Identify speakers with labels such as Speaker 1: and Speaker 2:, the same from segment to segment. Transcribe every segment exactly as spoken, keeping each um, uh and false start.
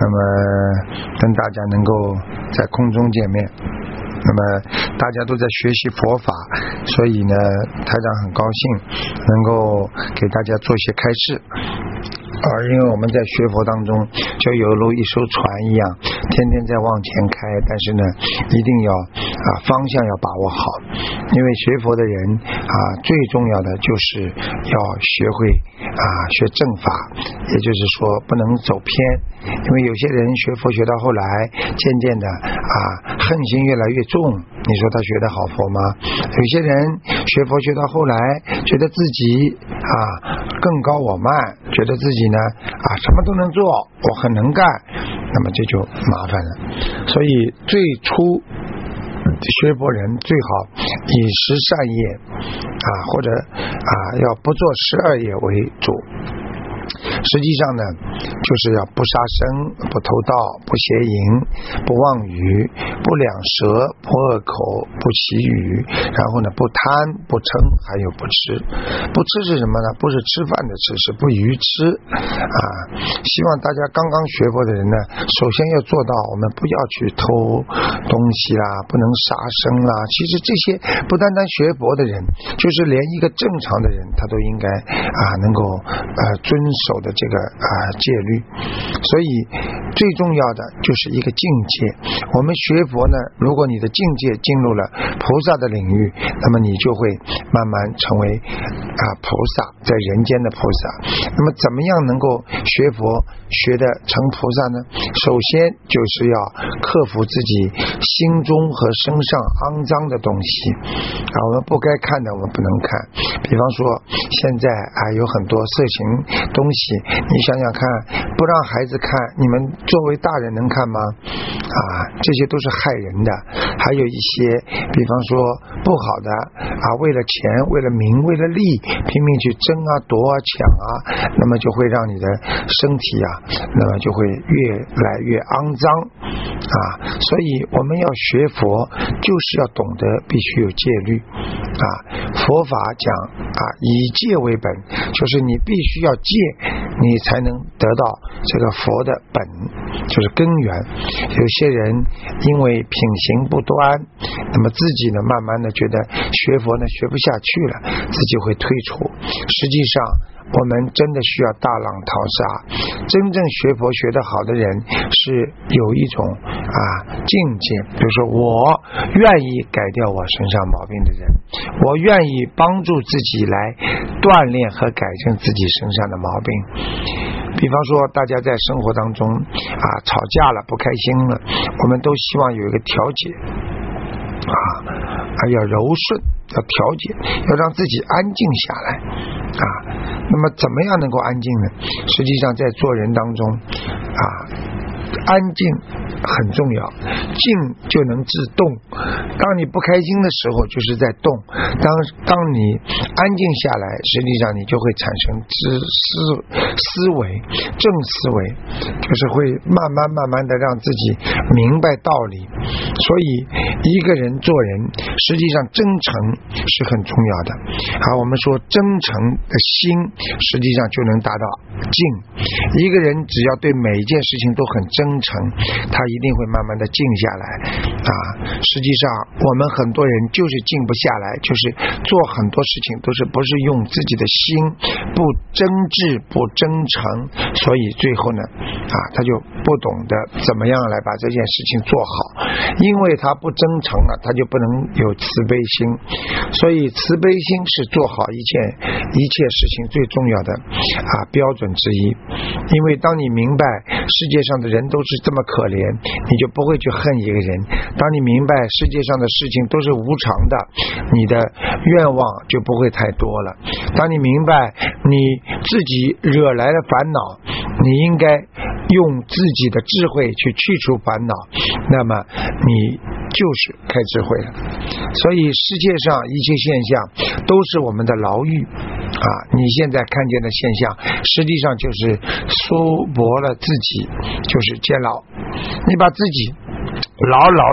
Speaker 1: 那么跟大家能够在空中见面。那么大家都在学习佛法，所以呢台长很高兴能够给大家做些开示。而因为我们在学佛当中就犹如一艘船一样，天天在往前开，但是呢一定要啊方向要把握好，因为学佛的人啊最重要的就是要学会啊学正法，也就是说不能走偏。因为有些人学佛学到后来渐渐的啊恨心越来越重，你说他学得好佛吗？有些人学佛学到后来觉得自己啊更高我慢，觉得自己呢啊什么都能做，我很能干，那么这就麻烦了。所以最初学佛人最好以十善业啊或者啊要不做十二业为主。实际上呢就是要不杀生，不偷盗，不邪淫，不妄语，不两舌，不恶口，不绮语，然后呢不贪，不嗔，还有不吃。不吃是什么呢？不是吃饭的吃，是不愚痴啊！希望大家刚刚学佛的人呢，首先要做到我们不要去偷东西啦，不能杀生啦。其实这些不单单学佛的人，就是连一个正常的人他都应该啊能够呃遵守的这个啊戒律。所以最重要的就是一个境界。我们学佛呢，如果你的境界进入了菩萨的领域，那么你就会慢慢成为啊菩萨，在人间的菩萨。那么怎么样能够学佛学得成菩萨呢？首先就是要克服自己心中和身上肮脏的东西啊，我们不该看的我们不能看。比方说现在啊有很多色情东西，你想想看，不让孩子看，你们作为大人能看吗？啊，这些都是害人的。还有一些比方说不好的啊，为了钱，为了名，为了利，拼命去争啊夺啊抢啊，那么就会让你的身体啊那么就会越来越肮脏啊。所以我们要学佛就是要懂得必须有戒律啊。佛法讲啊以戒为本，就是你必须要戒，你才能得到这个佛的本，就是根源。有些人因为品行不端，那么自己呢慢慢的觉得学佛呢学不下去了，自己会退出。实际上我们真的需要大浪淘沙。真正学佛学得好的人是有一种啊境界，比如说我愿意改掉我身上毛病的人，我愿意帮助自己来锻炼和改正自己身上的毛病。比方说大家在生活当中啊吵架了，不开心了，我们都希望有一个调节啊，要柔顺，要调节，要让自己安静下来啊。那么怎么样能够安静呢？实际上在做人当中啊，安静很重要，静就能制动。当你不开心的时候就是在动，当当你安静下来，实际上你就会产生知思思维，正思维，就是会慢慢慢慢的让自己明白道理。所以一个人做人实际上真诚是很重要的啊。我们说真诚的心实际上就能达到静。一个人只要对每一件事情都很真诚，他一定会慢慢的静下来啊。实际上我们很多人就是静不下来，就是做很多事情都是不是用自己的心，不真挚不真诚，所以最后呢啊他就不懂得怎么样来把这件事情做好。因为他不真诚了，他就不能有慈悲心。所以慈悲心是做好一件一切事情最重要的啊标准之一。因为当你明白世界上的人都是这么可怜，你就不会去恨一个人。当你明白世界上的事情都是无常的，你的愿望就不会太多了。当你明白你自己惹来的烦恼，你应该用自己的智慧去去除烦恼，那么你就是开智慧了。所以世界上一切现象都是我们的牢狱啊！你现在看见的现象实际上就是束缚了自己，就是监牢。你把自己牢牢的套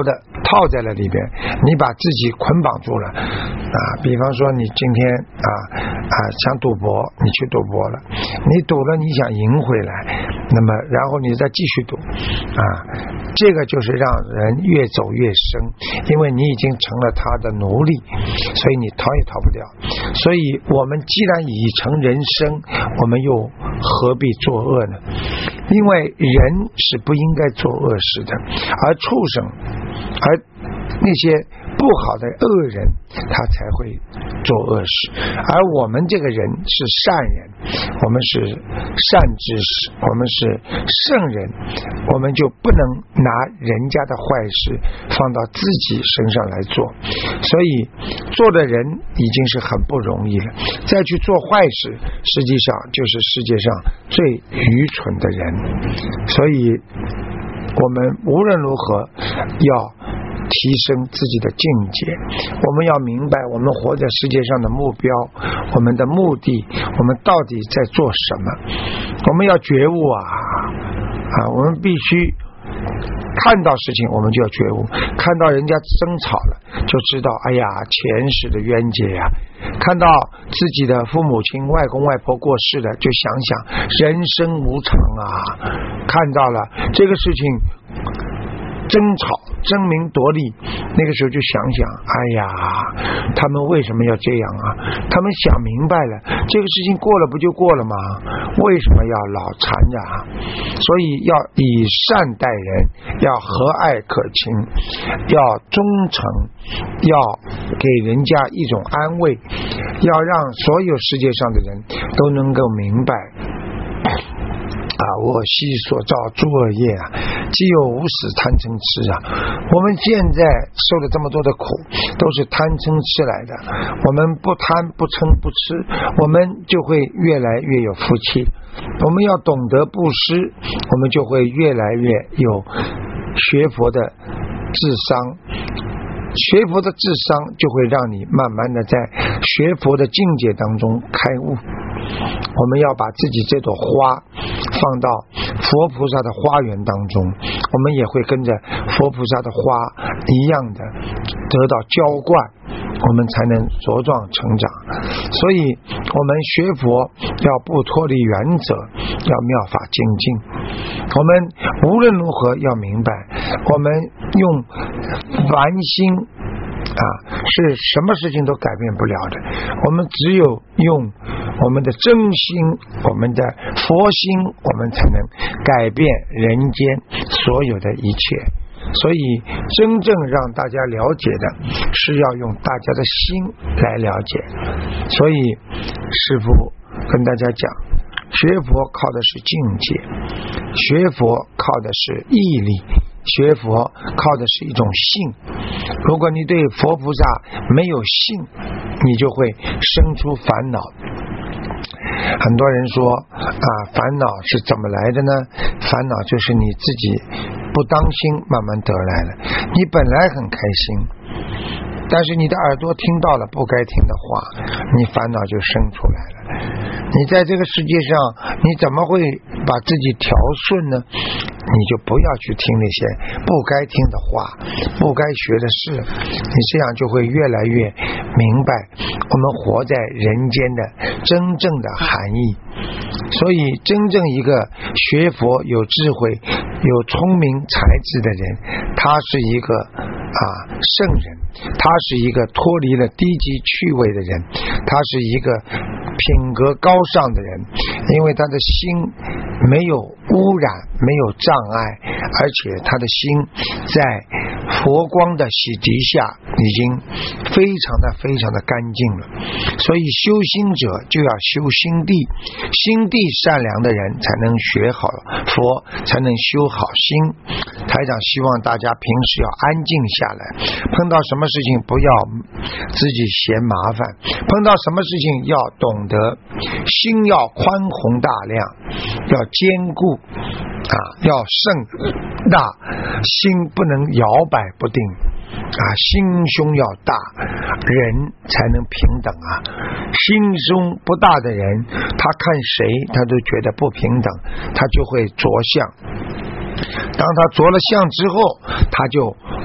Speaker 1: 泡在了里边，你把自己捆绑住了啊。比方说你今天啊啊想赌博，你去赌博了，你赌了你想赢回来，那么然后你再继续赌啊，这个就是让人越走越深，因为你已经成了他的奴隶，所以你逃也逃不掉。所以我们既然已成人生，我们又何必作恶呢？因为人是不应该做恶事的，而畜生，而那些不好的恶人，他才会做恶事。而我们这个人是善人，我们是善知识，我们是圣人，我们就不能拿人家的坏事放到自己身上来做。所以做的人已经是很不容易了，再去做坏事，实际上就是世界上最愚蠢的人。所以我们无论如何要提升自己的境界，我们要明白我们活在世界上的目标，我们的目的，我们到底在做什么。我们要觉悟啊啊！我们必须看到事情我们就要觉悟，看到人家争吵了就知道，哎呀，前世的冤结呀、啊！看到自己的父母亲外公外婆过世了，就想想人生无常啊！看到了这个事情争吵争名夺利，那个时候就想想，哎呀，他们为什么要这样啊？他们想明白了，这个事情过了不就过了吗？为什么要老缠着啊？所以要以善待人，要和蔼可亲，要忠诚，要给人家一种安慰，要让所有世界上的人都能够明白啊，我昔所造诸恶业啊，既有无始贪嗔痴啊。我们现在受了这么多的苦，都是贪嗔痴来的。我们不贪不嗔不痴，我们就会越来越有福气。我们要懂得布施，我们就会越来越有学佛的智商。学佛的智商就会让你慢慢的在学佛的境界当中开悟。我们要把自己这朵花放到佛菩萨的花园当中，我们也会跟着佛菩萨的花一样的得到浇灌，我们才能茁壮成长。所以我们学佛要不脱离原则，要妙法精进。我们无论如何要明白，我们用凡心啊，是什么事情都改变不了的。我们只有用我们的真心，我们的佛心，我们才能改变人间所有的一切。所以真正让大家了解的是要用大家的心来了解。所以师父跟大家讲，学佛靠的是境界，学佛靠的是毅力，学佛靠的是一种信。如果你对佛菩萨没有信，你就会生出烦恼。很多人说啊，烦恼是怎么来的呢？烦恼就是你自己不当心慢慢得来的。你本来很开心，但是你的耳朵听到了不该听的话，你烦恼就生出来了。你在这个世界上，你怎么会把自己调顺呢？你就不要去听那些不该听的话，不该学的事，你这样就会越来越明白我们活在人间的真正的含义。所以真正一个学佛有智慧有聪明才智的人，他是一个啊圣人，他是一个脱离了低级趣味的人，他是一个品格高尚的人，因为他的心没有污染，没有障碍，而且他的心在佛光的洗涤下已经非常的非常的干净了。所以修心者就要修心地，心地善良的人才能学好佛，才能修好心。台长希望大家平时要安静下来，碰到什么事情不要自己嫌麻烦，碰到什么事情要懂得心要宽宏大量，要坚固啊，要盛大，心不能摇摆不定啊，心胸要大，人才能平等啊。心胸不大的人，他看谁他都觉得不平等，他就会着相。当他着了相之后，他就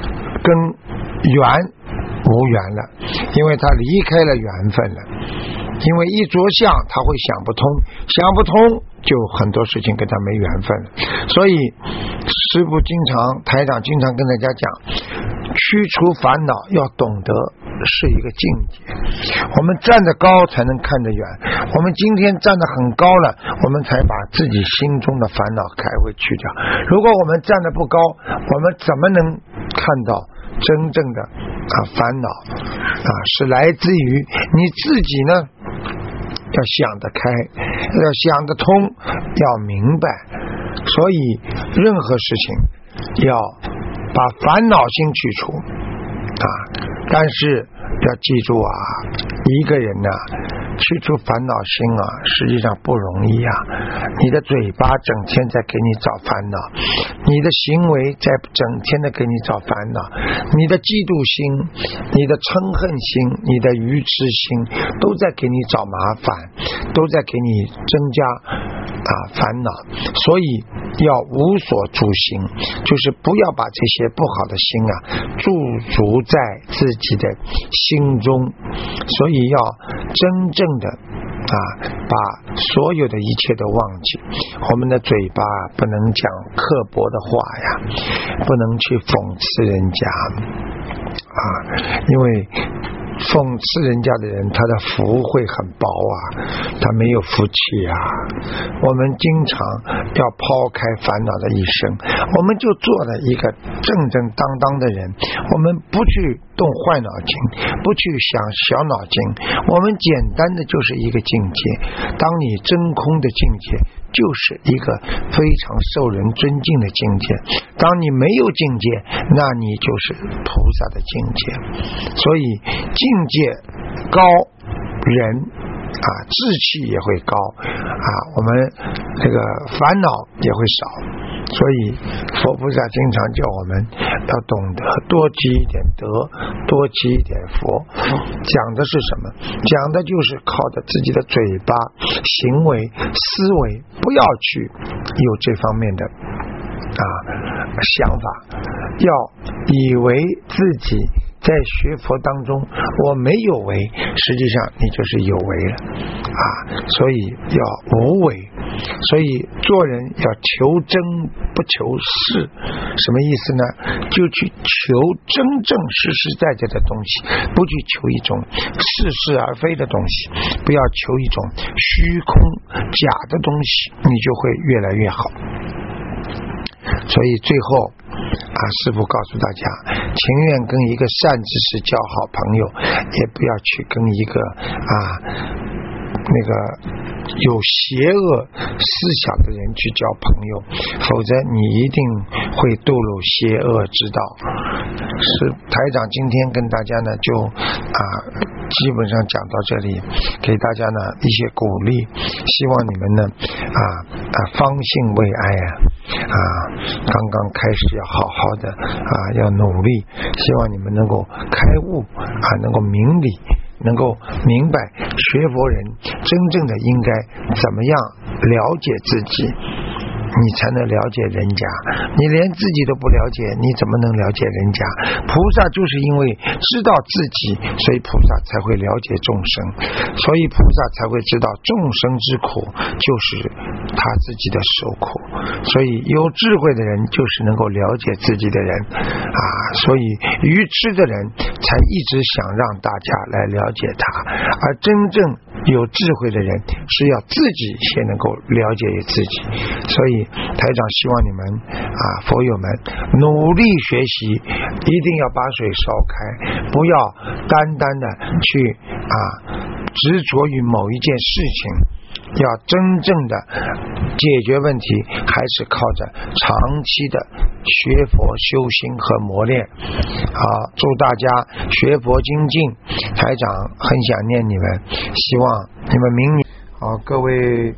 Speaker 1: 跟缘无缘了，因为他离开了缘分了。因为一着相他会想不通，想不通就很多事情跟他没缘分了。所以师父经常台长经常跟大家讲，驱除烦恼要懂得是一个境界。我们站得高才能看得远，我们今天站得很高了，我们才把自己心中的烦恼开会去掉。如果我们站得不高，我们怎么能看到真正的啊烦恼啊？是来自于你自己呢，要想得开，要想得通，要明白。所以任何事情要把烦恼心去除啊，但是要记住啊，一个人呢、啊、去除烦恼心啊，实际上不容易啊。你的嘴巴整天在给你找烦恼，你的行为在整天的给你找烦恼，你的嫉妒心，你的嗔恨心，你的愚痴心，都在给你找麻烦，都在给你增加啊烦恼。所以要无所住心，就是不要把这些不好的心啊驻足在自己的心中。所以要真正的啊，把所有的一切都忘记。我们的嘴巴不能讲刻薄的话呀，不能去讽刺人家啊，因为讽刺人家的人，他的福会很薄啊，他没有福气啊。我们经常要抛开烦恼的一生，我们就做了一个正正当当的人，我们不去动坏脑筋，不去想小脑筋，我们简单的就是一个境界。当你真空的境界，就是一个非常受人尊敬的境界。当你没有境界，那你就是菩萨的境界。所以境界高，人啊志气也会高啊，我们这个烦恼也会少。所以佛菩萨经常叫我们要懂得多积一点德，多积一点佛。讲的是什么？讲的就是靠着自己的嘴巴、行为、思维，不要去有这方面的啊想法，要以为自己在学佛当中我没有为，实际上你就是有为了啊。所以要无为，所以做人要求真不求是。什么意思呢？就去求真正实实在在的东西，不去求一种似是而非的东西，不要求一种虚空假的东西，你就会越来越好。所以最后啊，师父告诉大家，情愿跟一个善知识交好朋友，也不要去跟一个啊那个有邪恶思想的人去交朋友，否则你一定会堕入邪恶之道。是台长今天跟大家呢就啊基本上讲到这里，给大家呢一些鼓励，希望你们呢啊啊方兴未艾啊啊刚刚开始要好好的啊要努力，希望你们能够开悟啊，能够明理，能够明白学佛人真正的应该怎么样了解自己，你才能了解人家。你连自己都不了解，你怎么能了解人家？菩萨就是因为知道自己，所以菩萨才会了解众生，所以菩萨才会知道众生之苦就是他自己的受苦。所以有智慧的人就是能够了解自己的人啊，所以愚痴的人才一直想让大家来了解他，而真正有智慧的人是要自己先能够了解自己。所以台长希望你们啊佛友们努力学习，一定要把水烧开，不要单单的去啊执着于某一件事情，要真正的解决问题，还是靠着长期的学佛修心和磨练。好，祝大家学佛精进，台长很想念你们，希望你们明年好。各位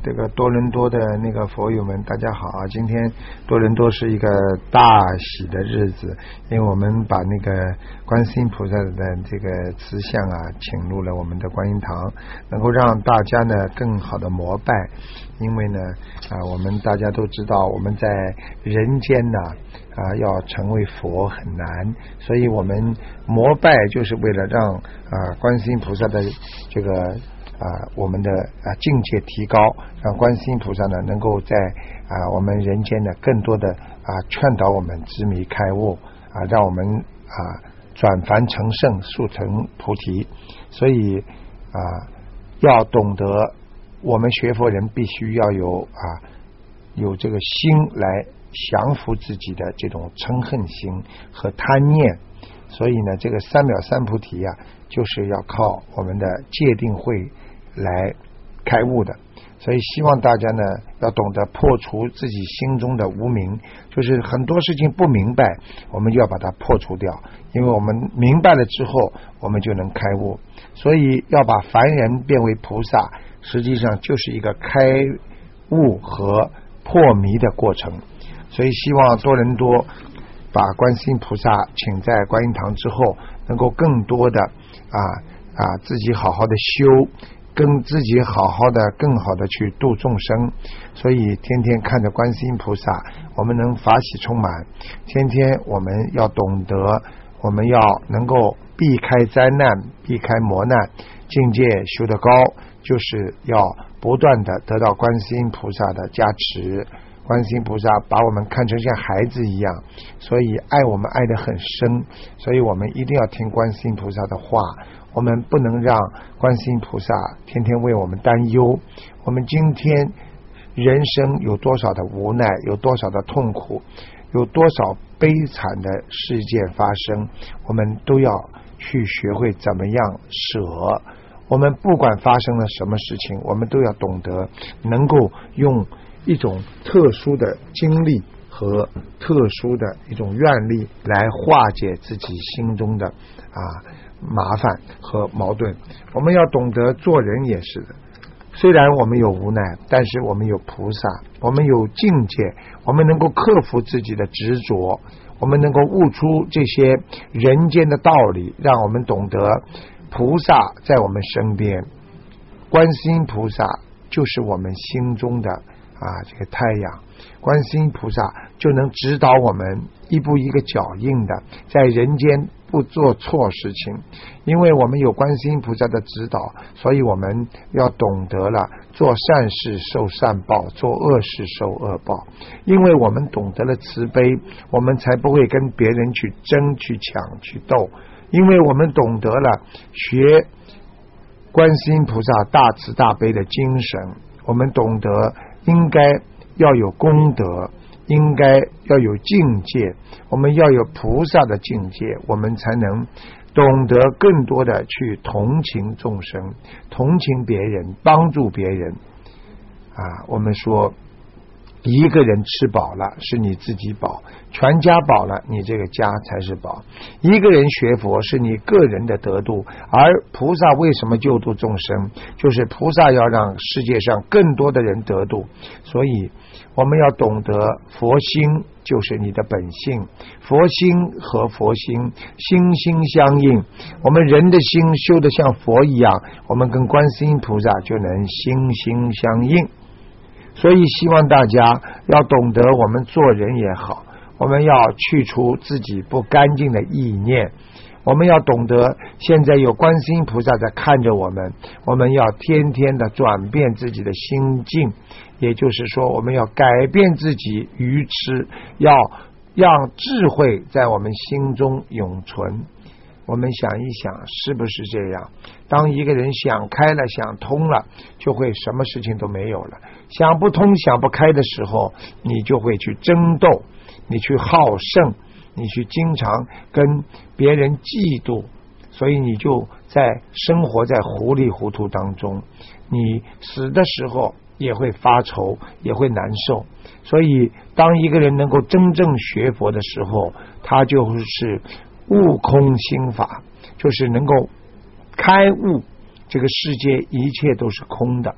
Speaker 1: 这个多伦多的那个佛友们，大家好啊！今天多伦多是一个大喜的日子，因为我们把那个观世音菩萨的这个慈像啊，请入了我们的观音堂，能够让大家呢更好的膜拜。因为呢啊，我们大家都知道，我们在人间呢啊要成为佛很难，所以我们膜拜就是为了让啊观世音菩萨的这个啊我们的啊境界提高，让观世音菩萨呢能够在啊我们人间呢更多的啊劝导我们执迷开悟啊，让我们啊转凡成圣，速成菩提。所以啊要懂得，我们学佛人必须要有啊有这个心来降服自己的这种嗔恨心和贪念。所以呢，这个三藐三菩提啊，就是要靠我们的戒定慧来开悟的。所以希望大家呢要懂得破除自己心中的无明，就是很多事情不明白，我们就要把它破除掉，因为我们明白了之后，我们就能开悟。所以要把凡人变为菩萨，实际上就是一个开悟和破迷的过程。所以希望多伦多把观世音菩萨请在观音堂之后，能够更多的啊啊自己好好的修，跟自己好好的更好的去度众生。所以天天看着观世音菩萨，我们能法喜充满。天天我们要懂得，我们要能够避开灾难，避开磨难，境界修得高，就是要不断的得到观世音菩萨的加持。观世音菩萨把我们看成像孩子一样，所以爱我们爱得很深，所以我们一定要听观世音菩萨的话，我们不能让观世音菩萨天天为我们担忧。我们今天人生有多少的无奈，有多少的痛苦，有多少悲惨的事件发生，我们都要去学会怎么样舍。我们不管发生了什么事情，我们都要懂得能够用一种特殊的经历和特殊的一种愿力来化解自己心中的啊麻烦和矛盾。我们要懂得做人也是的，虽然我们有无奈，但是我们有菩萨，我们有境界，我们能够克服自己的执着，我们能够悟出这些人间的道理，让我们懂得菩萨在我们身边，观世音菩萨就是我们心中的啊，这个太阳，观世音菩萨就能指导我们一步一个脚印的在人间不做错事情。因为我们有观世音菩萨的指导，所以我们要懂得了做善事受善报，做恶事受恶报。因为我们懂得了慈悲，我们才不会跟别人去争去抢去斗。因为我们懂得了学观世音菩萨大慈大悲的精神，我们懂得应该要有功德，应该要有境界，我们要有菩萨的境界，我们才能懂得更多的去同情众生，同情别人，帮助别人啊。我们说一个人吃饱了是你自己饱，全家饱了你这个家才是饱。一个人学佛是你个人的得度，而菩萨为什么救度众生，就是菩萨要让世界上更多的人得度。所以我们要懂得佛心就是你的本性，佛心和佛心心心相应，我们人的心修得像佛一样，我们跟观世音菩萨就能心心相应。所以希望大家要懂得，我们做人也好，我们要去除自己不干净的意念，我们要懂得现在有观世音菩萨在看着我们，我们要天天的转变自己的心境，也就是说我们要改变自己愚痴，要让智慧在我们心中永存。我们想一想是不是这样，当一个人想开了想通了，就会什么事情都没有了。想不通想不开的时候，你就会去争斗，你去好胜，你去经常跟别人嫉妒，所以你就在生活在糊里糊涂当中，你死的时候也会发愁，也会难受。所以当一个人能够真正学佛的时候，他就是悟空心法，就是能够开悟这个世界一切都是空的。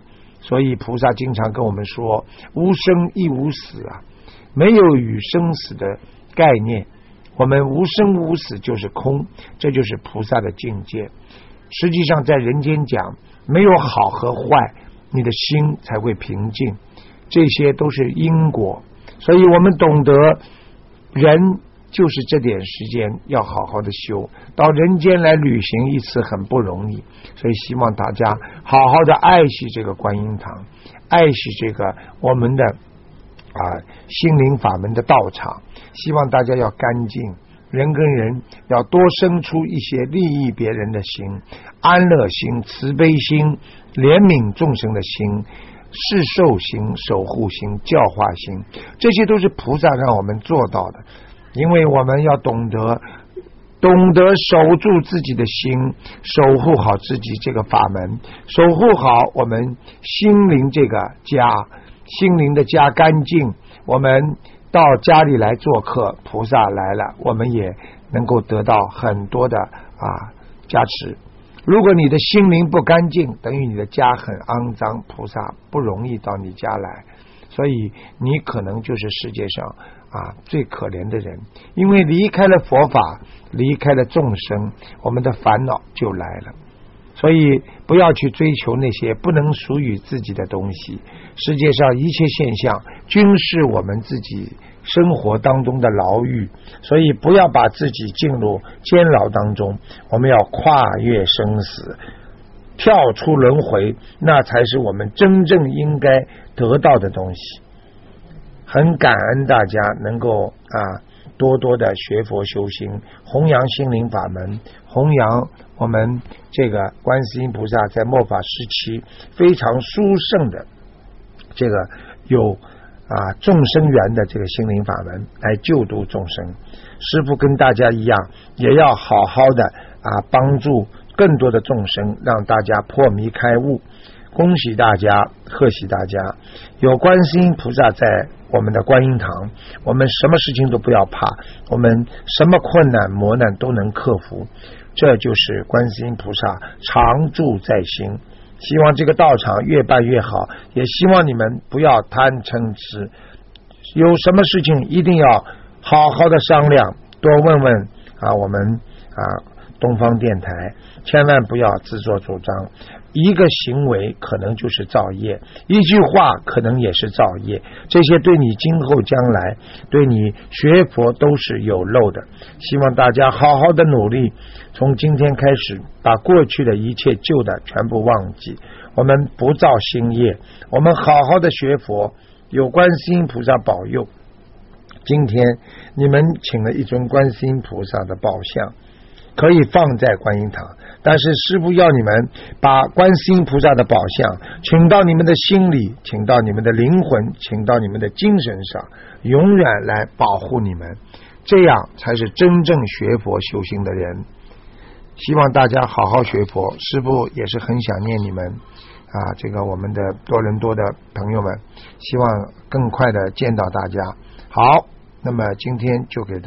Speaker 1: 所以菩萨经常跟我们说，无生亦无死啊，没有与生死的概念，我们无生无死就是空，这就是菩萨的境界。实际上在人间讲，没有好和坏，你的心才会平静，这些都是因果。所以我们懂得人就是这点时间要好好的修，到人间来旅行一次很不容易，所以希望大家好好的爱惜这个观音堂，爱惜这个我们的啊心灵法门的道场，希望大家要干净，人跟人要多生出一些利益别人的心，安乐心、慈悲心、怜悯众生的心、侍受心、守护心、教化心，这些都是菩萨让我们做到的。因为我们要懂得懂得守住自己的心，守护好自己这个法门，守护好我们心灵这个家，心灵的家干净，我们到家里来做客，菩萨来了，我们也能够得到很多的啊加持。如果你的心灵不干净，等于你的家很肮脏，菩萨不容易到你家来，所以你可能就是世界上啊最可怜的人，因为离开了佛法，离开了众生，我们的烦恼就来了。所以不要去追求那些不能属于自己的东西，世界上一切现象均是我们自己生活当中的牢狱，所以不要把自己进入监牢当中，我们要跨越生死，跳出轮回，那才是我们真正应该得到的东西。很感恩大家能够啊多多的学佛修心，弘扬心灵法门，弘扬我们这个观世音菩萨在末法时期非常殊胜的这个有啊众生缘的这个心灵法门来救度众生。师父跟大家一样，也要好好的啊帮助更多的众生，让大家破迷开悟。恭喜大家，贺喜大家，有观世音菩萨在我们的观音堂，我们什么事情都不要怕，我们什么困难磨难都能克服，这就是观世音菩萨常住在心。希望这个道场越办越好，也希望你们不要贪嗔痴，有什么事情一定要好好的商量，多问问啊我们啊东方电台，千万不要自作主张。一个行为可能就是造业，一句话可能也是造业，这些对你今后将来对你学佛都是有漏的。希望大家好好的努力，从今天开始把过去的一切旧的全部忘记，我们不造新业，我们好好的学佛，有观世音菩萨保佑。今天你们请了一尊观世音菩萨的宝像，可以放在观音堂，但是师父要你们把观世音菩萨的宝像请到你们的心里，请到你们的灵魂，请到你们的精神上，永远来保护你们，这样才是真正学佛修行的人。希望大家好好学佛，师父也是很想念你们啊，这个我们的多伦多的朋友们，希望更快的见到大家。好，那么今天就给大家